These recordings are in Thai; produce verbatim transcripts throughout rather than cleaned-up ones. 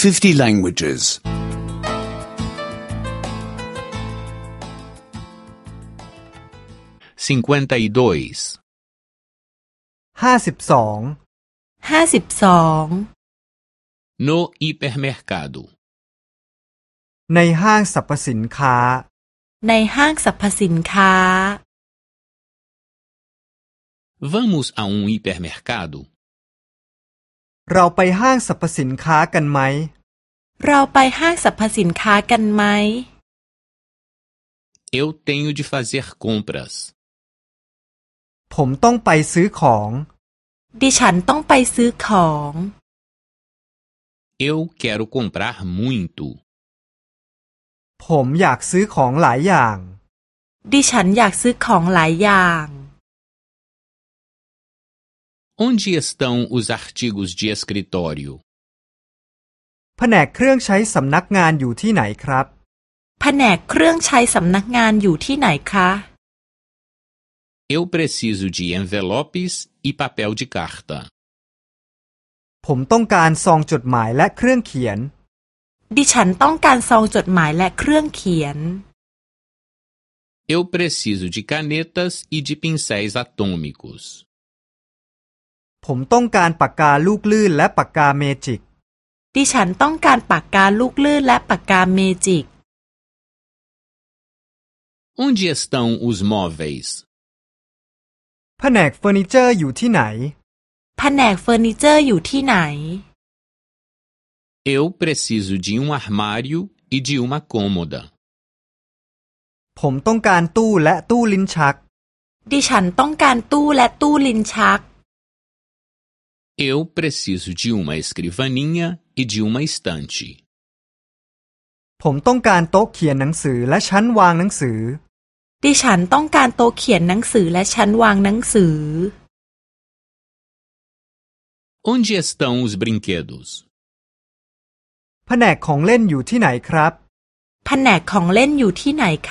fifty languages. cinquenta e dois. ห้าสิบสองห้าสิบสอง No hipermercado. ในห้างสรรพสินค้าในห้างสรรพสินค้า Vamos a um hipermercado? เราไปห้างสรรพสินค้ากันไหมเราไปห้างสรรพสินค้ากันไหม Eu tenho de fazer compras. ผมต้องไปซื้อของดิฉันต้องไปซื้อของ Eu quero comprar muito. ผมอยากซื้อของหลายอย่างดิฉันอยากซื้อของหลายอย่าง Onde estão os artigos de escritório? แผนกเครื่องใช้สำนักงานอยู่ที่ไหนครับแผนกเครื่องใช้สำนักงานอยู่ที่ไหนคะ Eu preciso de envelopes e papel de carta. ผมต้องการซองจดหมายและเครื่องเขียนดิฉันต้องการซองจดหมายและเครื่องเขียน Eu preciso de canetas e de pincéis atômicos. ผมต้องการปากกาลูกลื่นและปากกาเมจิกดิฉันต้องการปากกาลูกลื่นและปากกาเมจิก Onde estão os móveis? แผนกเฟอร์นิเจอร์อยู่ที่ไหนแผนกเฟอร์นิเจอร์อยู่ที่ไหน Eu preciso de um armário e de uma cômoda. ผมต้องการตู้และตู้ลิ้นชักดิฉันต้องการตู้และตู้ลิ้นชัก Eu preciso de uma escrivaninha e de uma estante. ผมต้องการโต๊ะเขียนหนังสือและชั้นวางหนังสือดิฉันต้องการโต๊ะเขียนหนังสือและชั้นวางหนังสือ Onde estão os brinquedos? แผนกของเล่นอยู่ที่ไหนครับแผนกของเล่นอยู่ที่ไหนคะ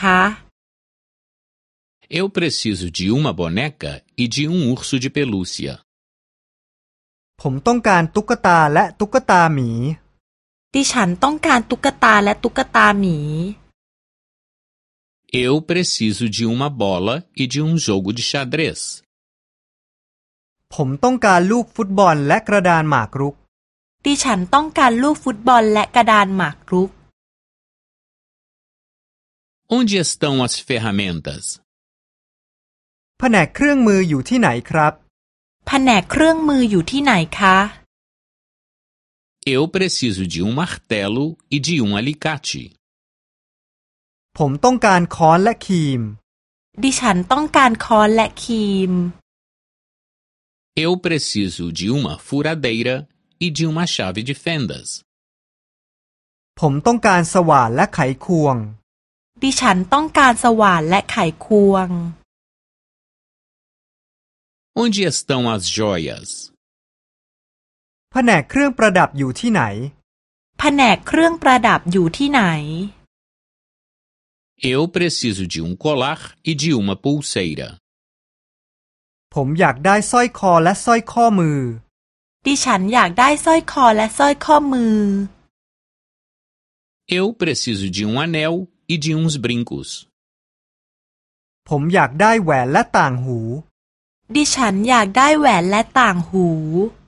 Eu preciso de uma boneca e de um urso de pelúcia. ผมต้องการตุ๊กตาและตุ๊กตาหมีดิฉันต้องการตุ๊กตาและตุ๊กตาหมี Eu preciso de uma bola e de um jogo de xadrez. ผมต้องการลูกฟุตบอลและกระดานหมากรุกดิฉันต้องการลูกฟุตบอลและกระดานหมากรุก Onde estão as ferramentas? แผนกเครื่องมืออยู่ที่ไหนครับแผนกเครื่องมืออยู่ที่ไหนคะ Eu preciso de um martelo e de um alicate. ผมต้องการค้อนและครีมดิฉันต้องการค้อนและครีม Eu preciso de uma furadeira e de uma chave de fendas. ผมต้องการสว่านและไขควงดิฉันต้องการสว่านและไขควง Onde estão as joias? แผนกเครื่องประดับอยู่ที่ไหนแผนกเครื่องประดับอยู่ที่ไหน Eu preciso de um colar e de uma pulseira. ผมอยากได้สร้อยคอและสร้อยข้อมือดิฉันอยากได้สร้อยคอและสร้อยข้อมือ Eu preciso de um anel e de uns brincos. ผมอยากได้แหวนและต่างหูดิฉันอยากได้แหวนและต่างหู